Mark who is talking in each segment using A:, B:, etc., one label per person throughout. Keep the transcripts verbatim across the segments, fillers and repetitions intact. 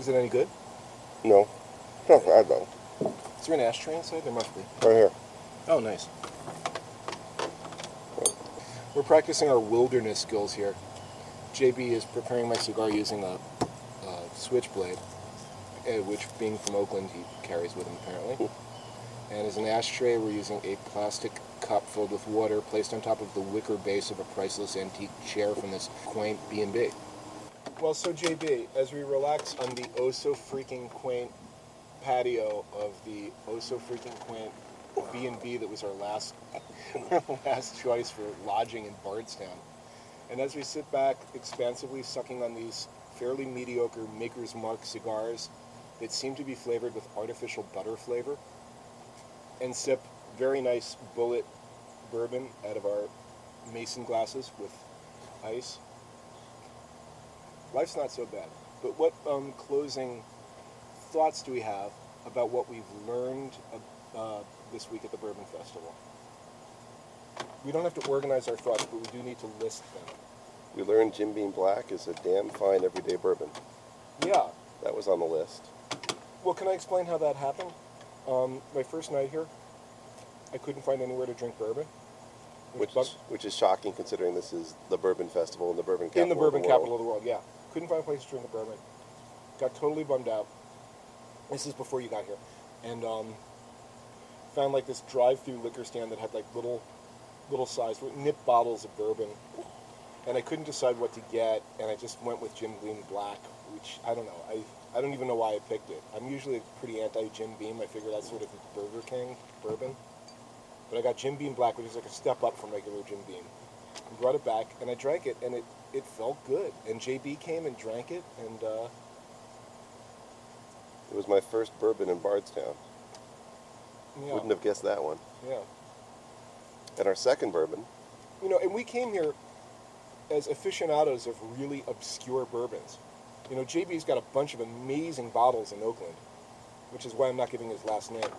A: it any good?
B: No. No, I don't.
A: Is there an ashtray inside? There must be.
B: Right here.
A: Oh, nice. We're practicing our wilderness skills here. J B is preparing my cigar using a, a switchblade, uh, which, being from Oakland, he carries with him apparently. And as an ashtray, we're using a plastic cup filled with water placed on top of the wicker base of a priceless antique chair from this quaint B and B. Well, so J B, as we relax on the oh-so-freaking quaint patio of the oh-so-freaking quaint B and B that was our last, our last choice for lodging in Bardstown, and as we sit back expansively sucking on these fairly mediocre Maker's Mark cigars that seem to be flavored with artificial butter flavor, and sip very nice Bullet bourbon out of our mason glasses with ice, life's not so bad. But what um, closing thoughts do we have about what we've learned uh, this week at the Bourbon Festival? We don't have to organize our thoughts, but we do need to list them.
B: We learned Jim Beam Black is a damn fine everyday bourbon.
A: Yeah.
B: That was on the list.
A: Well, can I explain how that happened? Um, my first night here, I couldn't find anywhere to drink bourbon.
B: Which,
A: bug-
B: which is shocking considering this is the Bourbon Festival and the Bourbon Capital
A: in the bourbon
B: of the world.
A: capital of the world, yeah. Couldn't find a place to drink the bourbon. Got totally bummed out. This is before you got here. And um, found like this drive-through liquor stand that had like little, little size, nip bottles of bourbon. And I couldn't decide what to get, and I just went with Jim Beam Black, which, I don't know, I I don't even know why I picked it. I'm usually pretty anti-Jim Beam. I figure that's sort of the Burger King bourbon. But I got Jim Beam Black, which is like a step up from regular Jim Beam. And brought it back, and I drank it, and it, it felt good. And J B came and drank it, and... Uh,
B: it was my first bourbon in Bardstown.
A: yeah.
B: Wouldn't have guessed that one.
A: Yeah.
B: And our second bourbon...
A: You know, and we came here as aficionados of really obscure bourbons. You know, J B's got a bunch of amazing bottles in Oakland, which is why I'm not giving his last name.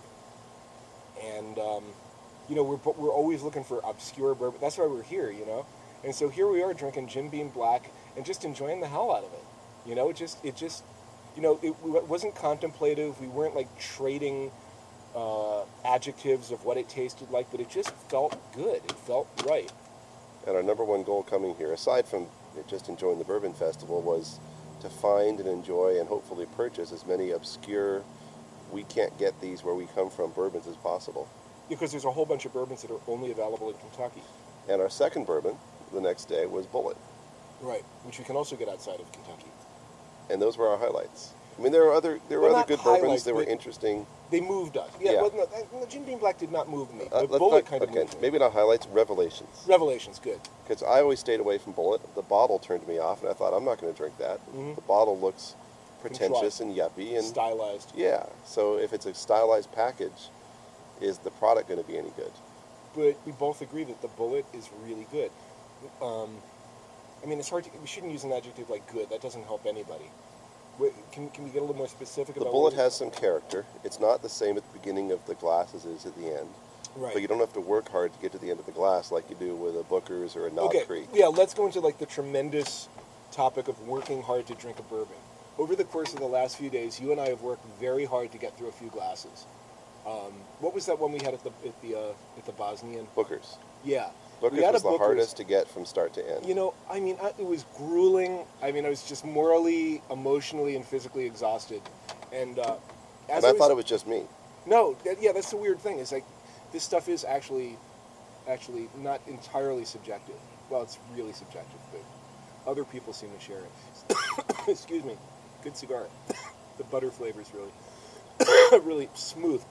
A: And, um, you know, we're we're always looking for obscure bourbon. That's why we're here, you know? And so here we are drinking Jim Beam Black and just enjoying the hell out of it. You know, it just, it just, you know, it, it wasn't contemplative. We weren't, like, trading uh, adjectives of what it tasted like, but it just felt good. It felt right.
B: And our number one goal coming here, aside from just enjoying the Bourbon Festival, was to find and enjoy and hopefully purchase as many obscure, we can't get these where we come from bourbons as possible.
A: Because there's a whole bunch of bourbons that are only available in Kentucky.
B: And our second bourbon, the next day, was Bullet.
A: Right, which we can also get outside of Kentucky.
B: And those were our highlights. I mean, there were other there were
A: Well,
B: other
A: not
B: good
A: highlights,
B: bourbons that were
A: but-
B: interesting.
A: They moved us. Yeah,
B: Yeah.
A: Well, no, no, Jim Beam Black did not move me.
B: Uh,
A: But
B: let's
A: Bullet
B: not-
A: kind of
B: okay,
A: moved me.
B: maybe not highlights, revelations.
A: Revelations, good.
B: Because I always stayed away from Bullet. The bottle turned me off, and I thought, I'm not going to drink that.
A: Mhm.
B: The bottle looks pretentious
A: Contrived.
B: and yuppie. And
A: Stylized.
B: yeah, so if it's a stylized package, is the product going to be any good?
A: But we both agree that the Bullet is really good. Um, I mean, it's hard to, we shouldn't use an adjective like good. That doesn't help anybody. Wait, Can, can we get a little more specific
B: The
A: about
B: Bullet
A: what it-
B: has some character. It's not the same at the beginning of the glass as it is at the end.
A: Right.
B: But you don't have to work hard to get to the end of the glass like you do with a Booker's or a Knob
A: Okay,
B: Creek.
A: yeah, let's go into like the tremendous topic of working hard to drink a bourbon. Over the course of the last few days, you and I have worked very hard to get through a few glasses. Um, what was that one we had at the at the uh, at the Bosnian?
B: Booker's.
A: Yeah,
B: Booker's
A: we had
B: was
A: a
B: the
A: Booker's.
B: hardest to get from start to end.
A: You know, I mean, I, it was grueling. I mean, I was just morally, emotionally, and physically exhausted. And uh, as
B: and I
A: was,
B: thought it was just me.
A: no, that, yeah, that's the weird thing. Is like this stuff is actually, actually not entirely subjective. Well, it's really subjective, but other people seem to share it. Excuse me, good cigar. The butter flavor is really, really smooth.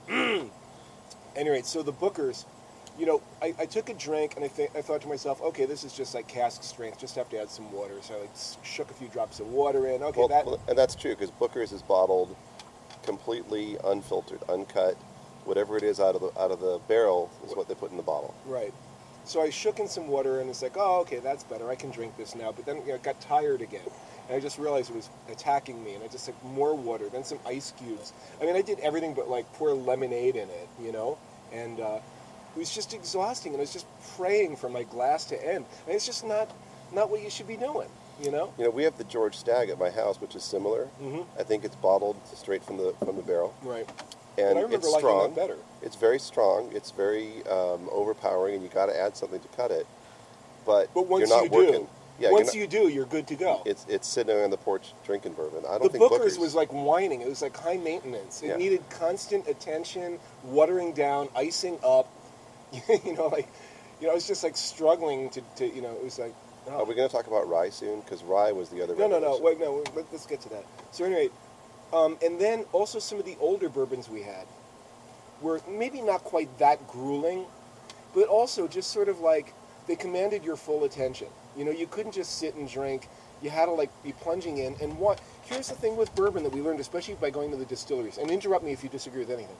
A: Anyway, so the Booker's. You know, I, I took a drink and I, th- I thought to myself, okay, this is just like cask strength, just have to add some water. So I like s- shook a few drops of water in. Okay,
B: Well,
A: that
B: well, and that's true because Booker's is bottled completely unfiltered, uncut. Whatever it is out of the out of the barrel is what they put in the bottle.
A: right. So I shook in some water and it's like, oh, okay, that's better. I can drink this now. But then you know, I got tired again, and I just realized it was attacking me. And I just took more water, then some ice cubes. I mean, I did everything but like pour lemonade in it, you know, and. Uh, It was just exhausting, and I was just praying for my glass to end. And it's just not, not what you should be doing. You know?
B: You know, we have the George Stagg at my house, which is similar.
A: Mm-hmm.
B: I think it's bottled straight from the from the barrel,
A: Right.
B: and
A: But I remember
B: it's
A: liking
B: strong.
A: that better.
B: It's very strong. It's very um, overpowering, and you got to add something to cut it. But,
A: But once
B: you're not
A: you
B: working.
A: do,
B: Yeah,
A: once
B: you're
A: you do, you're good to go.
B: not, it's it's sitting on the porch drinking bourbon. I don't
A: The
B: think
A: Booker's,
B: Booker's
A: was like whining. It was like high maintenance. It
B: Yeah.
A: needed constant attention, watering down, icing up. you know, like, you know, I was just like struggling to, to you know, it was like, oh.
B: Are we going to talk about rye soon? Because rye was the other.
A: No, no, no.
B: revelation.
A: Wait, no. Let, let's get to that. So anyway, um, and then also some of the older bourbons we had were maybe not quite that grueling, but also just sort of like they commanded your full attention. You know, you couldn't just sit and drink. You had to like be plunging in. And what? Here's the thing with bourbon that we learned, especially by going to the distilleries. And interrupt me if you disagree with anything.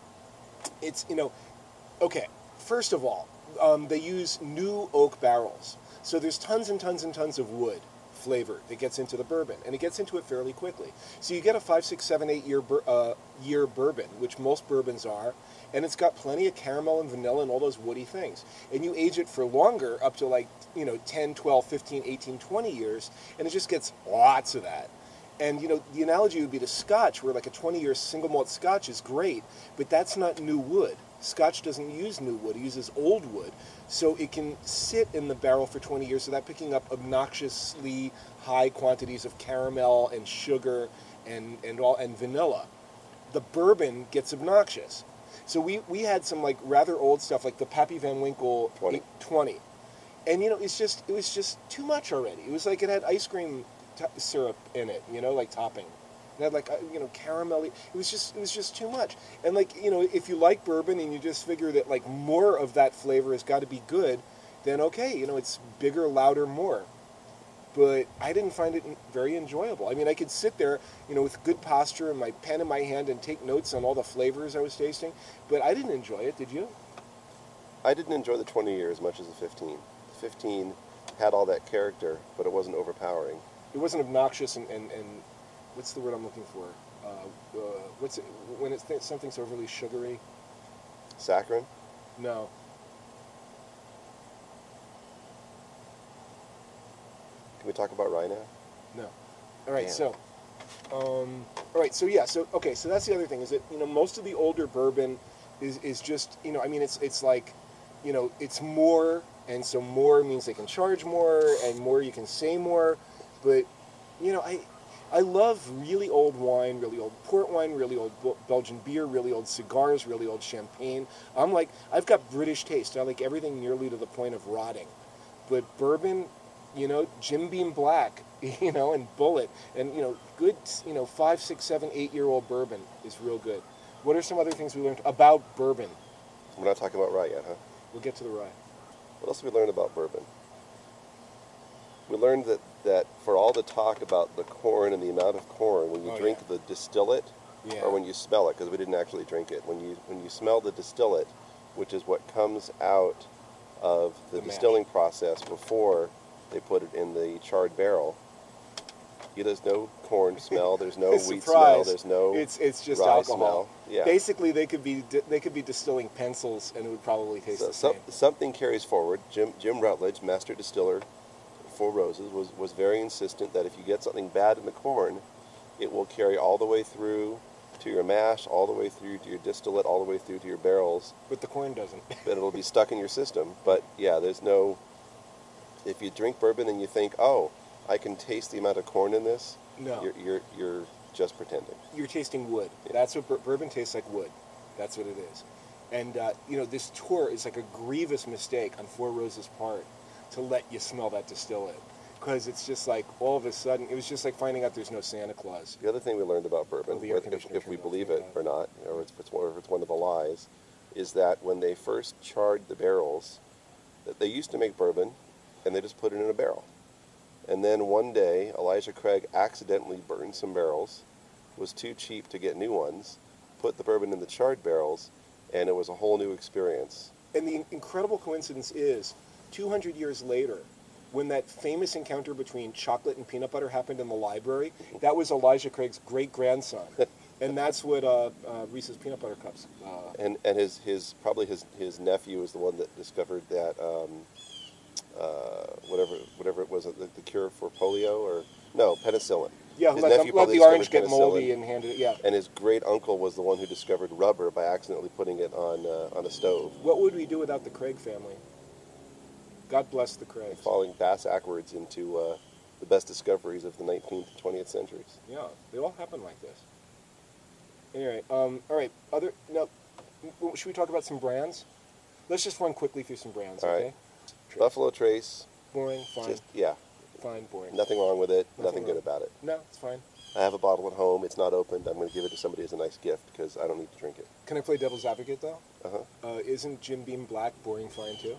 A: It's, you know, okay. First of all, um, they use new oak barrels. So there's tons and tons and tons of wood flavor that gets into the bourbon, and it gets into it fairly quickly. So you get a five, six, seven, eight year bur- uh, year bourbon, which most bourbons are, and it's got plenty of caramel and vanilla and all those woody things. And you age it for longer, up to like, you know, ten, twelve, fifteen, eighteen, twenty years, and it just gets lots of that. And, you know, the analogy would be to Scotch, where like a twenty-year single malt Scotch is great, but that's not new wood. Scotch doesn't use new wood, it uses old wood. So it can sit in the barrel for twenty years without picking up obnoxiously high quantities of caramel and sugar and, and, all, and vanilla. The bourbon gets obnoxious. So we, we had some like rather old stuff, like the Pappy Van Winkle
B: twenty.
A: twenty. And, you know, it's just, it was just too much already. It was like it had ice cream t- syrup in it, you know, like topping. It had like, uh, you know, caramelly. It was just, it was just too much. And like, you know, if you like bourbon and you just figure that like more of that flavor has got to be good, then okay, you know, it's bigger, louder, more. But I didn't find it very enjoyable. I mean, I could sit there, you know, with good posture and my pen in my hand and take notes on all the flavors I was tasting, but I didn't enjoy it. Did you?
B: I didn't enjoy the twenty year as much as the fifteen. The fifteen had all that character, but it wasn't overpowering.
A: It wasn't obnoxious and, and, and what's the word I'm looking for? Uh, uh, what's it, when it's th- something's overly sugary?
B: Saccharin?
A: No.
B: Can we talk about rye now?
A: No. All right,
B: Damn.
A: so, um, all right, so yeah, so okay, so that's the other thing is that you know most of the older bourbon is is just you know I mean it's it's like, you know it's more, and so more means they can charge more, and more you can say more, but you know I. I love really old wine, really old port wine, really old Belgian beer, really old cigars, really old champagne. I'm like, I've got British taste. I like everything nearly to the point of rotting. But bourbon, you know, Jim Beam Black, you know, and Bullet, and, you know, good, you know, five, six, seven, eight-year-old bourbon is real good. What are some other things we learned about bourbon?
B: We're not talking about rye yet, huh?
A: We'll get to the rye.
B: What else did we learn about bourbon? We learned that, that for all the talk about the corn and the amount of corn, when you
A: Oh,
B: drink
A: yeah.
B: the distillate,
A: Yeah.
B: or when you smell it, because we didn't actually drink it, when you when you smell the distillate, which is what comes out of the,
A: The mash.
B: distilling process before they put it in the charred barrel, you, there's no corn smell, there's no wheat smell,
A: Surprise.
B: there's no
A: It's it's just
B: rye
A: alcohol.
B: smell. Yeah.
A: Basically, they could be di- they could be distilling pencils, and it would probably taste
B: So
A: the
B: some,
A: same.
B: something carries forward. Jim Jim Rutledge, master distiller, Four Roses, was, was very insistent that if you get something bad in the corn, it will carry all the way through to your mash, all the way through to your distillate, all the way through to your barrels,
A: But the corn doesn't.
B: but it'll be stuck in your system. But yeah, there's no, if you drink bourbon and you think, oh, I can taste the amount of corn in this,
A: No.
B: you're, you're, you're just pretending.
A: You're tasting wood. That's what bur- bourbon tastes like, wood. That's what it is. And, uh, you know, this tour is like a grievous mistake on Four Roses' part to let you smell that distillate. Because it's just like, all of a sudden, it was just like finding out there's no Santa Claus.
B: The other thing we learned about bourbon,
A: Oh, the air
B: if,
A: conditioner
B: if we
A: turned off,
B: believe
A: thank
B: it
A: God.
B: or not, or if it's, one, or if it's one of the lies, is that when they first charred the barrels, that they used to make bourbon, and they just put it in a barrel. And then one day, Elijah Craig accidentally burned some barrels, was too cheap to get new ones, put the bourbon in the charred barrels, and it was a whole new experience.
A: And the in- incredible coincidence is, two hundred years later, when that famous encounter between chocolate and peanut butter happened in the library, that was Elijah Craig's great-grandson. And that's what uh, uh, Reese's Peanut Butter Cups. Uh,
B: And and his, his probably his, his nephew is the one that discovered that um, uh, whatever whatever it was, the, the cure for polio or no penicillin.
A: Yeah,
B: His
A: let,
B: nephew
A: the, let
B: probably
A: the orange
B: discovered
A: get moldy
B: penicillin,
A: and hand it. Yeah.
B: and his great uncle was the one who discovered rubber by accidentally putting it on uh, on a stove,
A: What would we do without the Craig family? God bless the
B: and
A: Craigs.
B: falling bass backwards into uh, the best discoveries of the nineteenth and twentieth centuries.
A: Yeah, they all happen like this. Anyway, um, all right. Other no, m- should we talk about some brands? Let's just run quickly through some brands,
B: All right.
A: okay? Trace.
B: Buffalo Trace,
A: Boring, fine,
B: just yeah,
A: fine, boring.
B: nothing wrong with it,
A: Nothing
B: nothing, good
A: wrong.
B: about it.
A: No, it's fine.
B: I have a bottle at home. It's not opened. I'm going to give it to somebody as a nice gift because I don't need to drink it.
A: Can I play devil's advocate though?
B: Uh-huh.
A: Uh, isn't Jim Beam Black boring fine too?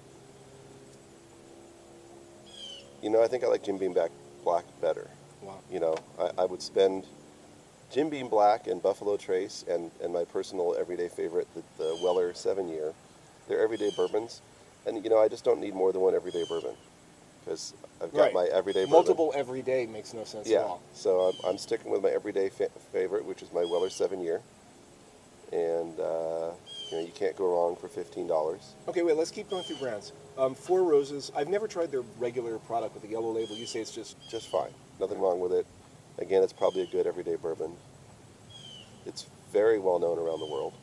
B: You know, I think I like Jim Beam Black, Black better.
A: Wow.
B: You know, I, I would spend Jim Beam Black and Buffalo Trace and, and my personal everyday favorite, the, the Weller seven year. They're everyday bourbons. And, you know, I just don't need more than one everyday bourbon because I've got
A: Right.
B: my everyday bourbon.
A: Multiple every day makes no sense
B: Yeah,
A: at all.
B: so I'm, I'm sticking with my everyday fa- favorite, which is my Weller seven year. And, uh, you know, you can't go wrong for fifteen dollars.
A: Okay, wait. Let's keep going through brands. Um, Four Roses. I've never tried their regular product with the yellow label. You say it's just
B: Just fine. Nothing wrong with it. Again, it's probably a good everyday bourbon. It's very well known around the world,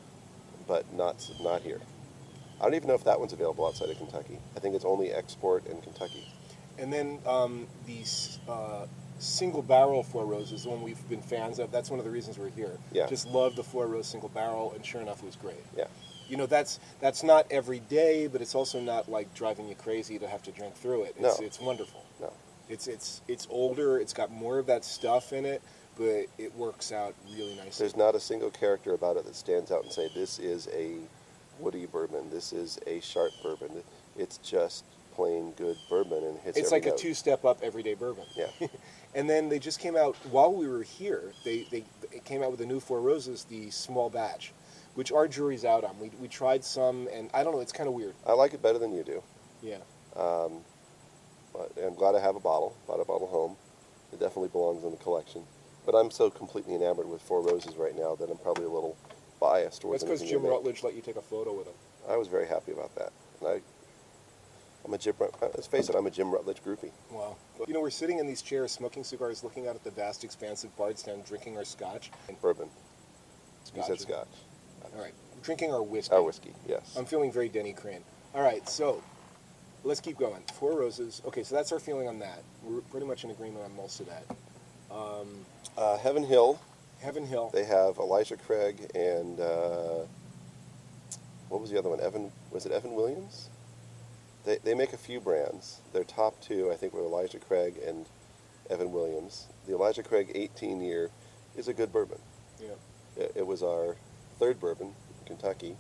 B: but not not here. I don't even know if that one's available outside of Kentucky. I think it's only export in Kentucky.
A: And then um, the uh, single barrel Four Roses, the one we've been fans of. That's one of the reasons we're here.
B: Yeah.
A: Just love the Four Rose single barrel, and sure enough, it was great.
B: Yeah.
A: You know, that's that's not every day, but it's also not like driving you crazy to have to drink through it. It's,
B: No.
A: it's wonderful.
B: No.
A: It's it's it's older. It's got more of that stuff in it, but it works out really nicely.
B: There's not a single character about it that stands out and say, this is a woody bourbon, this is a sharp bourbon. It's just plain good bourbon and hits
A: It's
B: every
A: like a
B: note.
A: two-step up everyday bourbon.
B: Yeah.
A: And then they just came out while we were here. They they it came out with the new Four Roses, the small batch, which our jury's out on. We we tried some, and I don't know. It's kind of weird.
B: I like it better than you do.
A: Yeah.
B: Um, but I'm glad I have a bottle, bought a bottle home. It definitely belongs in the collection. But I'm so completely enamored with Four Roses right now that I'm probably a little biased towards
A: That's because
B: anything
A: Jim
B: they make.
A: Rutledge let you take a photo with him.
B: I was very happy about that. And I, I'm a Jim. Rut- Let's face it, I'm a Jim Rutledge groupie.
A: Wow. You know, we're sitting in these chairs, smoking cigars, looking out at the vast expanse of Bardstown, drinking our scotch.
B: Bourbon. You
A: Scotch.
B: said scotch.
A: All right. Drinking our whiskey.
B: Our whiskey, yes.
A: I'm feeling very Denny Crane. All right, so let's keep going. Four Roses. Okay, so that's our feeling on that. We're pretty much in agreement on most of that. Um,
B: Uh, Heaven Hill,
A: Heaven Hill.
B: they have Elijah Craig and uh, what was the other one? Evan, was it Evan Williams? They they make a few brands. Their top two, I think, were Elijah Craig and Evan Williams. The Elijah Craig eighteen year is a good bourbon.
A: Yeah.
B: It, it was our third bourbon in Kentucky,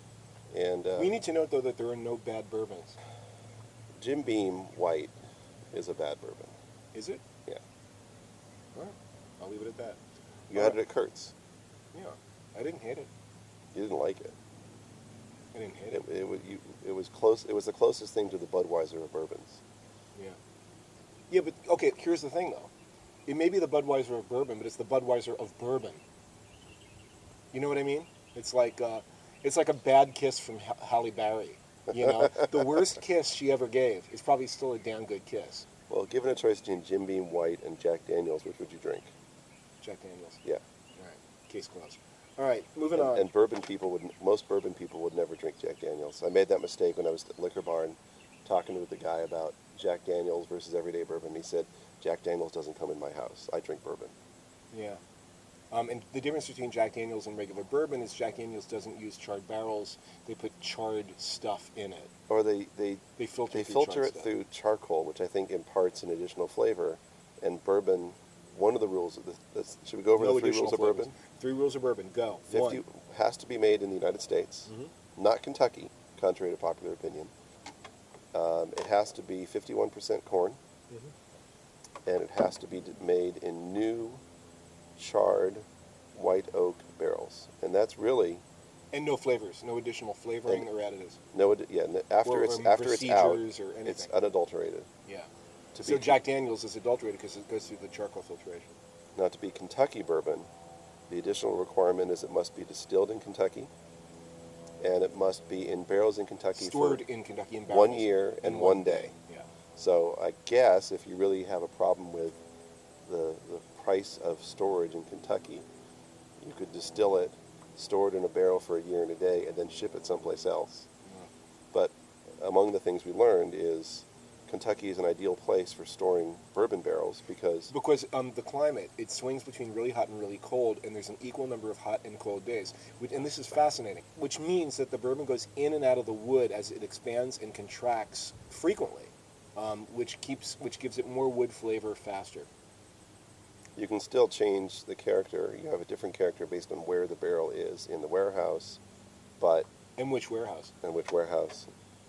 B: and uh,
A: We need to note, though, that there are no bad bourbons.
B: Jim Beam White is a bad bourbon.
A: Is it?
B: Yeah,
A: All right. I'll leave it at that.
B: you
A: All
B: had
A: right.
B: it at Kurt's.
A: Yeah. I didn't hate it.
B: You didn't like it.
A: I didn't hate
B: It,
A: it.
B: it, was, you, it was close. It was the closest thing to the Budweiser of bourbons.
A: Yeah. Yeah, but, okay, here's the thing, though. It may be the Budweiser of bourbon, but it's the Budweiser of bourbon. You know what I mean? It's like uh, it's like a bad kiss from Ha- Halle Berry. You know, the worst kiss she ever gave is probably still a damn good kiss.
B: Well, given a choice between Jim Beam White and Jack Daniels, which would you drink?
A: Jack Daniels.
B: Yeah.
A: All right, case closed. All right, moving
B: And,
A: on.
B: and bourbon people would, most bourbon people would never drink Jack Daniels. I made that mistake when I was at Liquor Barn talking with the guy about Jack Daniels versus everyday bourbon. He said, Jack Daniels doesn't come in my house. I drink bourbon.
A: Yeah. Um, and the difference between Jack Daniels and regular bourbon is Jack Daniels doesn't use charred barrels. They put charred stuff in it.
B: Or they, they,
A: They filter
B: they
A: through
B: filter
A: charred
B: it
A: stuff.
B: through charcoal, which I think imparts an additional flavor. And bourbon, one of the rules, of the, the, should we go over
A: No
B: the three
A: additional
B: rules of
A: flavors.
B: bourbon?
A: Three rules of bourbon. Go.
B: fifty
A: One.
B: has to be made in the United States,
A: Mhm.
B: not Kentucky, contrary to popular opinion. Um, it has to be fifty-one percent corn,
A: Mhm.
B: and it has to be d- made in new, charred, white oak barrels. And that's really
A: And no flavors. No additional flavoring
B: And-
A: or additives.
B: no ad- yeah. n- After
A: Or-
B: it's
A: or
B: after it's out,
A: procedures or anything.
B: it's unadulterated.
A: Yeah.
B: To
A: So
B: be
A: Jack Daniels is adulterated because it goes through the charcoal filtration.
B: now to be Kentucky bourbon, the additional requirement is it must be distilled in Kentucky, and it must be in barrels in Kentucky
A: Stored
B: for
A: in Kentucky in barrels.
B: one year
A: in
B: and one day.
A: Yeah.
B: So I guess if you really have a problem with the, the price of storage in Kentucky, you could distill it, store it in a barrel for a year and a day, and then ship it someplace else.
A: Yeah.
B: But among the things we learned is Kentucky is an ideal place for storing bourbon barrels because
A: Because um, the climate, it swings between really hot and really cold, and there's an equal number of hot and cold days. Which, and this is fascinating, which means that the bourbon goes in and out of the wood as it expands and contracts frequently, um, which keeps, which gives it more wood flavor faster.
B: you can still change the character. You have a different character based on where the barrel is in the warehouse, but
A: And which warehouse?
B: and which warehouse,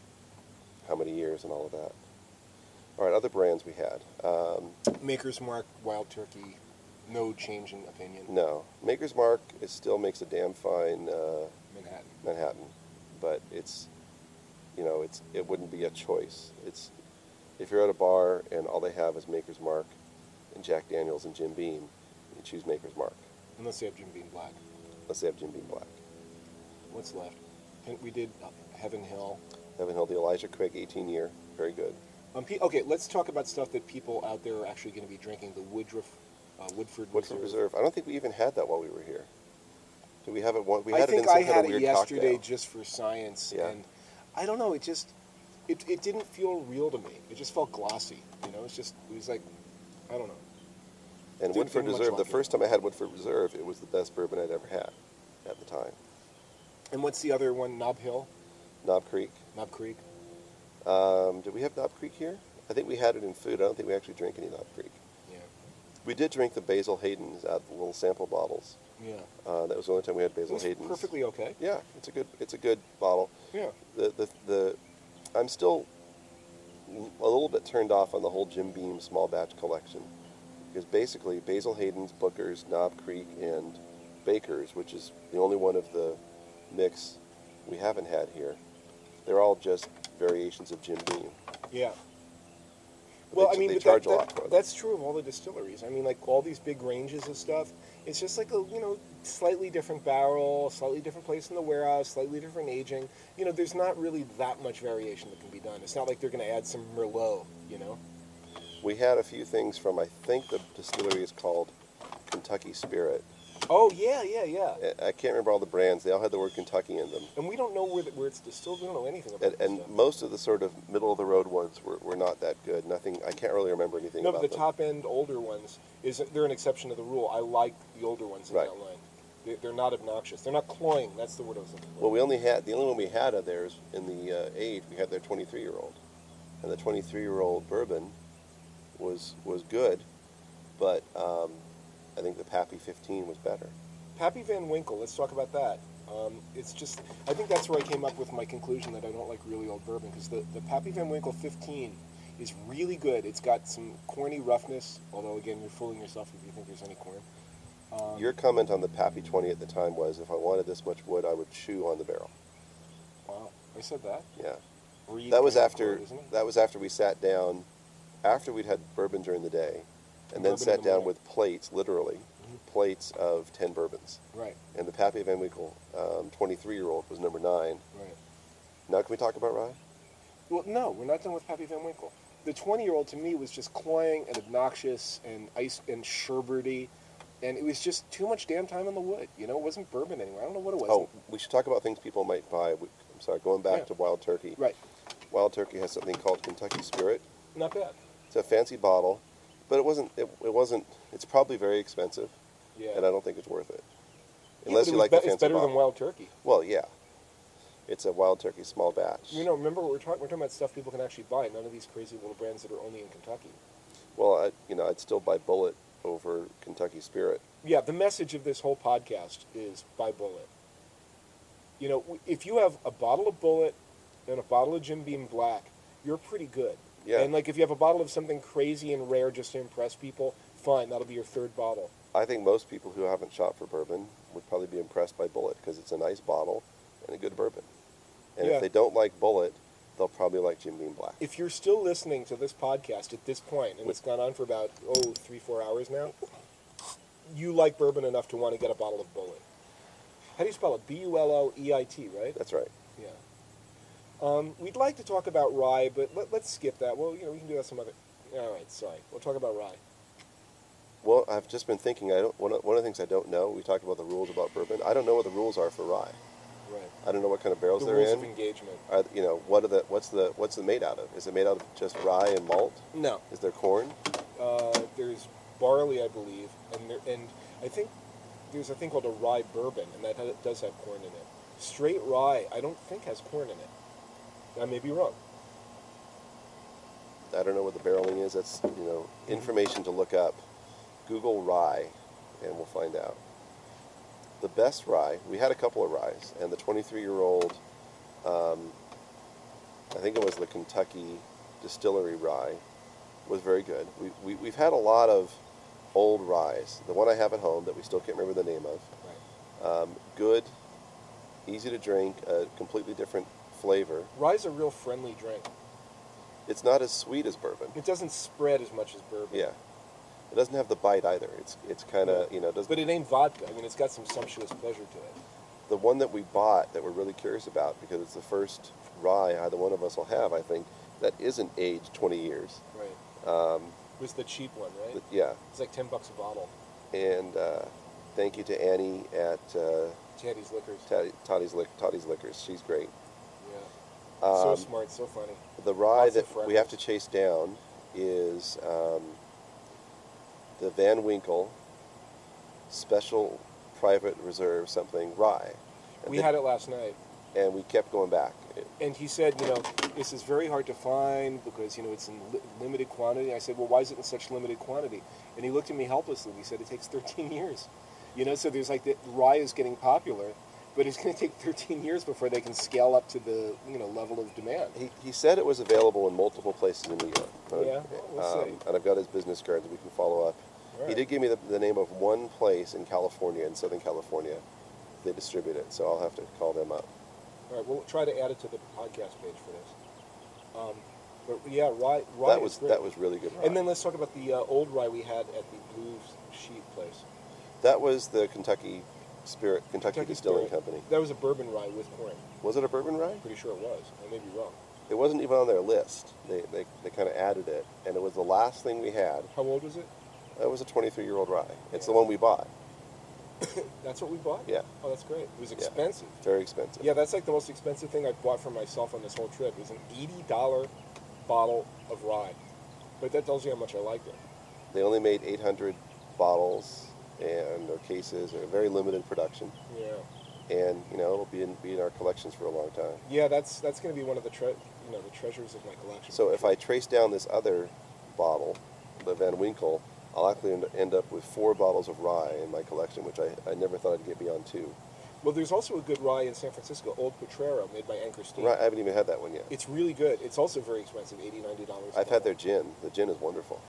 B: how many years, and all of that. All right, other brands we had. Um,
A: Maker's Mark, Wild Turkey, no change in opinion.
B: no, Maker's Mark it still makes a damn fine uh,
A: Manhattan.
B: Manhattan, but it's, you know, it's it wouldn't be a choice. It's if you're at a bar and all they have is Maker's Mark and Jack Daniels and Jim Beam, you choose Maker's Mark.
A: Unless they have Jim Beam Black.
B: Let's say have Jim Beam Black.
A: What's left? And we did uh, Heaven Hill.
B: Heaven Hill, the Elijah Craig eighteen year, very good.
A: Um, pe- okay, let's talk about stuff that people out there are actually going to be drinking. The Woodruff, uh, Woodford,
B: Woodford
A: Reserve.
B: Reserve. I don't think we even had that while we were here. Did we have it one? We
A: I
B: had
A: think
B: it in
A: I
B: some kind
A: had
B: of
A: it
B: weird
A: yesterday
B: cocktail.
A: just for science,
B: Yeah.
A: and I don't know. It just it, it didn't feel real to me. It just felt glossy. You know, it's just it was like I don't know.
B: And
A: Didn't
B: Woodford
A: feel much
B: Reserve,
A: like
B: the
A: it.
B: first time I had Woodford Reserve, it was the best bourbon I'd ever had at the time.
A: And what's the other one? Knob Hill,
B: Knob Creek.
A: Knob Creek.
B: Um, did we have Knob Creek here? I think we had it in food. I don't think we actually drank any Knob Creek.
A: Yeah,
B: We did drink the Basil Hayden's out of the little sample bottles.
A: yeah.
B: Uh, that was the only time we had
A: It
B: Basil
A: was
B: Hayden's.
A: perfectly okay.
B: Yeah, it's a good it's a good bottle.
A: Yeah.
B: The the the I'm still a little bit turned off on the whole Jim Beam small batch collection because basically Basil Hayden's, Booker's, Knob Creek, and Baker's, which is the only one of the mix we haven't had here, they're all just variations of Jim Beam.
A: Yeah.
B: But
A: Well,
B: they,
A: I mean,
B: they
A: but
B: charge
A: that,
B: a lot
A: that-
B: for them.
A: that's true of all the distilleries. I mean, like all these big ranges of stuff. It's just like a you know slightly different barrel, slightly different place in the warehouse, slightly different aging. You know, there's not really that much variation that can be done. It's not like they're going to add some Merlot. You know.
B: We had a few things from, I think the distillery is called Kentucky Spirit.
A: Oh yeah, yeah, yeah.
B: I I can't remember all the brands. They all had the word Kentucky in them.
A: And we don't know where the, where it's distilled. We don't know anything about
B: And,
A: this
B: and
A: stuff.
B: most of the sort of middle of the road ones were, were not that good. Nothing. I can't really remember anything
A: No,
B: about
A: but the
B: them.
A: top end older ones is they're an exception to the rule. I like the older ones in
B: Right.
A: that line. They, they're not obnoxious. They're not cloying. That's the word I was looking for.
B: Well, we only had the only one we had of theirs in the uh, age. We had their twenty-three year old, and the twenty-three year old bourbon was was good, but um, I think the Pappy fifteen was better.
A: Pappy Van Winkle, let's talk about that. Um, it's just, I think that's where I came up with my conclusion that I don't like really old bourbon, because the, the Pappy Van Winkle fifteen is really good. It's got some corny roughness, although again, you're fooling yourself if you think there's any corn. Um,
B: Your comment on the Pappy twenty at the time was, if I wanted this much wood, I would chew on the barrel.
A: wow, I said that?
B: Yeah,
A: Reed
B: that was
A: kind of
B: after
A: quote, isn't it?
B: that was after we sat down, after we'd had bourbon during the day, and then
A: Bourbon in
B: sat
A: the
B: down
A: morning.
B: with plates, literally
A: Mhm.
B: plates of ten bourbons.
A: Right,
B: And the Pappy Van Winkle um, twenty-three year old was number nine.
A: right.
B: Now can we talk about rye?
A: Well, no, we're not done with Pappy Van Winkle. The twenty-year-old to me was just cloying and obnoxious and ice and sherbety, and it was just too much damn time on the wood. You know, it wasn't bourbon anymore. I don't know what it was.
B: Oh, we should talk about things people might buy. We- I'm sorry, going back
A: Yeah.
B: to Wild Turkey.
A: Right,
B: Wild Turkey has something called Kentucky Spirit.
A: not bad.
B: It's a fancy bottle, but it wasn't. It, it wasn't. It's probably very expensive,
A: Yeah,
B: and I don't think it's worth it.
A: Yeah,
B: Unless
A: but it
B: you
A: was
B: like
A: be-
B: the fancy
A: It's better
B: bottle.
A: than Wild Turkey.
B: Well, yeah. It's a Wild Turkey small batch.
A: You know, remember what we're talking? We're talking about stuff people can actually buy. None of these crazy little brands that are only in Kentucky.
B: Well, I, you know, I'd still buy Bullet over Kentucky Spirit.
A: Yeah, the message of this whole podcast is buy Bullet. You know, w- if you have a bottle of Bullet and a bottle of Jim Beam Black, you're pretty good.
B: Yeah.
A: And like if you have a bottle of something crazy and rare just to impress people, fine, that'll be your third bottle.
B: I think most people who haven't shot for bourbon would probably be impressed by Bullet because it's a nice bottle and a good bourbon. And
A: Yeah.
B: if they don't like Bullet, they'll probably like Jim Beam Black.
A: If you're still listening to this podcast at this point, and it's gone on for about, oh, three, four hours now, you like bourbon enough to want to get a bottle of Bullet. How do you spell it? B U L L E I T, right?
B: That's right.
A: Yeah. Um, we'd like to talk about rye, but let, let's skip that. Well, you know, we can do that some other. All right, sorry. We'll talk about rye.
B: Well, I've just been thinking. I don't. One of, one of the things I don't know. We talked about the rules about bourbon. I don't know what the rules are for rye.
A: Right.
B: I don't know what kind of barrels
A: The
B: they're
A: rules
B: in.
A: of engagement.
B: Are, you know, what are the what's the what's it made out of? Is it made out of just rye and malt?
A: No.
B: Is there corn?
A: Uh, there's barley, I believe, and there, and I think there's a thing called a rye bourbon, and that ha- does have corn in it. Straight rye, I don't think has corn in it. I may be wrong.
B: I don't know what the barreling is. That's, you know, information to look up. Google rye, and we'll find out. The best rye, we had a couple of ryes, and the twenty-three-year-old, um, I think it was the Kentucky Distillery rye, was very good. We, we, we've had a lot of old ryes. The one I have at home that we still can't remember the name of.
A: Right.
B: Um, good, easy to drink, a completely different flavor.
A: Rye's a real friendly drink.
B: It's not as sweet as bourbon.
A: It doesn't spread as much as bourbon.
B: Yeah. It doesn't have the bite either. It's it's kind of, you know, doesn't.
A: But it ain't vodka. I mean, it's got some sumptuous pleasure to it.
B: The one that we bought that we're really curious about, because it's the first rye either one of us will have, I think, that isn't aged twenty years.
A: Right.
B: Um,
A: It was the cheap one, right?
B: but yeah.
A: It's like ten bucks a bottle.
B: And uh, thank you to Annie at uh,
A: Teddy's Liquors.
B: Toddy, Toddy's, Lic- Toddy's Liquors. She's great.
A: Yeah.
B: Um,
A: so smart, so funny.
B: The rye
A: Lots of
B: that we have
A: freckles.
B: to chase down is um, the Van Winkle Special Private Reserve something rye. And
A: We
B: they-
A: had it last night.
B: and we kept going back. It-
A: And he said, you know, this is very hard to find because, you know, it's in li- limited quantity. I said, well, why is it in such limited quantity? And he looked at me helplessly. He said, it takes thirteen years. You know, so there's like the rye is getting popular, but it's going to take thirteen years before they can scale up to the, you know, level of demand.
B: He, he said it was available in multiple places in New York. Uh,
A: Yeah, we'll see.
B: And I've got his business card that we can follow up.
A: All
B: He
A: right.
B: did give me the, the name of one place in California, in Southern California. They distribute it, so I'll have to call them up.
A: All right, we'll try to add it to the podcast page for this. Um, but yeah, rye, rye
B: That was
A: is great.
B: that was really good rye.
A: And then let's talk about the uh, old rye we had at the Blue Sheep place.
B: That was the Kentucky Spirit, Kentucky,
A: Kentucky
B: Distilling
A: Spirit.
B: Company.
A: That was a bourbon rye with corn.
B: Was it a bourbon rye?
A: Pretty sure it was. I may be wrong.
B: It wasn't even on their list. They they, they kind of added it, and it was the last thing we had.
A: How old was it?
B: It was a twenty-three-year-old rye. It's the
A: Yeah.
B: one we bought.
A: That's what we bought?
B: Yeah.
A: Oh, that's great. It was
B: Yeah.
A: expensive.
B: Very expensive.
A: Yeah, that's like the most expensive thing I've bought for myself on this whole trip. It was an eighty dollar bottle of rye. But that tells you how much I liked it.
B: They only made eight hundred bottles and or cases, or very limited production.
A: Yeah.
B: And you know it'll be in be in our collections for a long time.
A: Yeah, that's that's going to be one of the tre- you know the treasures of my collection.
B: So if I trace down this other bottle, the Van Winkle, I'll actually end- end up with four bottles of rye in my collection, which I, I never thought I'd get beyond two.
A: Well, there's also a good rye in San Francisco, Old Potrero, made by Anchor Steam.
B: Right, I haven't even had that one yet.
A: It's really good. It's also very expensive, eighty dollars, ninety dollars.
B: I've had their gin. The gin is wonderful.